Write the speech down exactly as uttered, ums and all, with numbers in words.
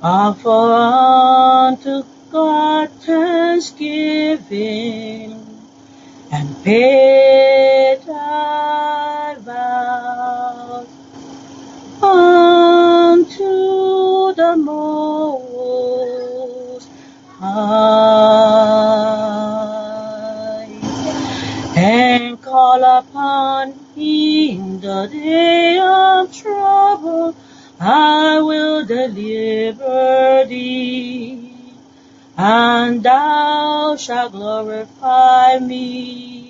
Offer unto God thanksgiving, and pay thy vows unto the Most High, and call upon Him the day of trouble. I will deliver thee, and thou shalt glorify me.